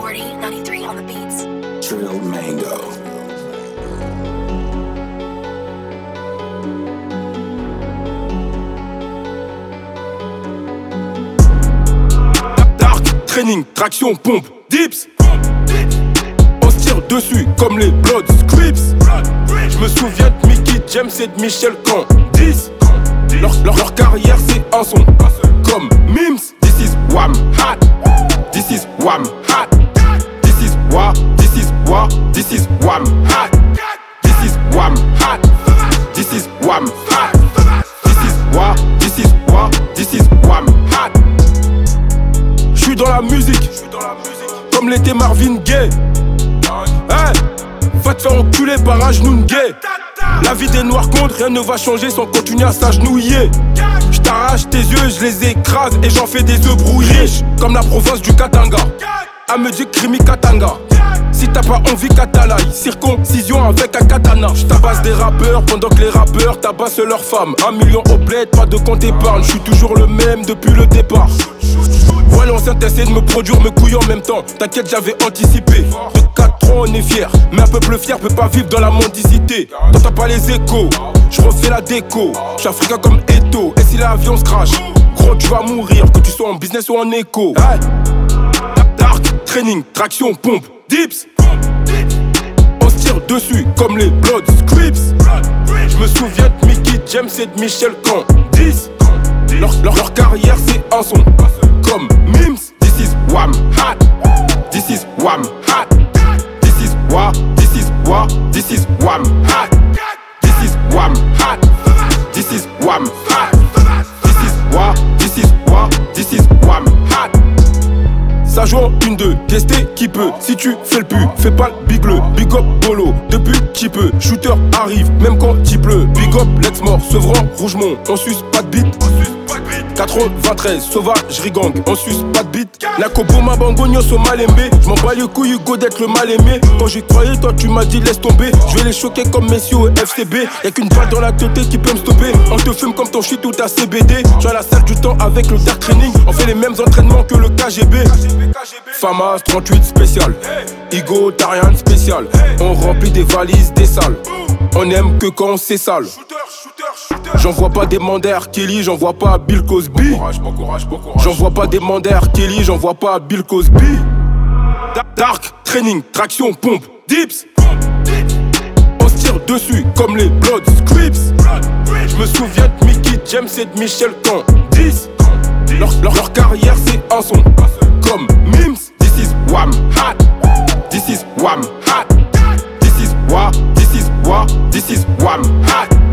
Authority 93 on the beats. Trill Mango. Dark, training, traction, pompe, dips. On se tire dessus comme les Blood Scripts. Je me souviens de Mickey James et de Michel Candice. Leur carrière c'est un son comme Mims. This is Wham Hat. This is Wham Hat. This is Wham. This is Wham. This is Wham Hat. This is Wham Hat. This is Wham Hat. This is Wham. This is Wham. This is Wham Hat. J'suis dans la musique comme l'était Marvin Gaye. Hey, va te faire enculer par un genou gay. La vie des noirs compte, rien ne va changer sans continuer à s'agenouiller. J't'arrache tes yeux, je les écrase et j'en fais des œufs brouillés. Comme la province du Katanga, à me dire Krimi Katanga. Si t'as pas envie Katalaï, circoncision avec un katana. J'tabasse des rappeurs pendant que les rappeurs tabassent leurs femmes. 1 million au bled, pas de compte épargne. J'suis toujours le même depuis le départ. Ouais, l'ancien t'essaie de me produire mes couilles en même temps. T'inquiète, j'avais anticipé. De 4 ans on est fier, mais un peuple fier peut pas vivre dans la mendicité. T'entends pas les échos, j'refais la déco. J'suis africain comme Eto, et si l'avion se crash, gros tu vas mourir, que tu sois en business ou en écho. Hey. Dark, training, traction, pompe, dips. On se tire dessus comme les Blood Scripts. Je me souviens de Mickey James et de Michel Candice. Leur carrière c'est un son comme Mims. This is Wham Hat. This is Wham Hat. This is Wham. This is Wham. This is Wham Hat. This is Wham Hat. This is Wham Hat. This is Wham. This is Wham. This is Wham Hat. Ça joue en 1-2, tester qui peut. Si tu fais le pu, fais pas le big bleu. Big up Bolo, depuis qui peut. Shooter arrive, même quand il pleut. Big up Let's Mort, Sevran, Rougemont. On suce pas de bite. 93, sauvage, rigang, on suce pas de bite. La Kobo ma bangogno so mal aimé. J'm'en bats les couilles Hugo d'être le mal aimé. Quand j'y croyais, toi tu m'as dit laisse tomber. Je vais les choquer comme Messi au FCB. Y'a qu'une balle dans la tête qui peut me stopper. On te fume comme ton shit ou ta CBD. J'suis à la salle du temps avec le dark training. On fait les mêmes entraînements que le KGB. Famas 38 spécial. Igo t'as rien de spécial. On remplit des valises, des salles. On aime que quand c'est sale. J'envoie pas des manders Kelly, j'envoie pas à Bill Cosby. J'envoie pas des manders Kelly, j'envoie pas à Bill Cosby. Dark, training, traction, pompe, dips. On se tire dessus comme les Blood Scripts. Je me souviens de Mickey James et de Michel Candice. Leur carrière c'est un son comme Mims. This is Wham Hat. This is Wham Hat. This is Wham. This is Wham. This is Wham Hat.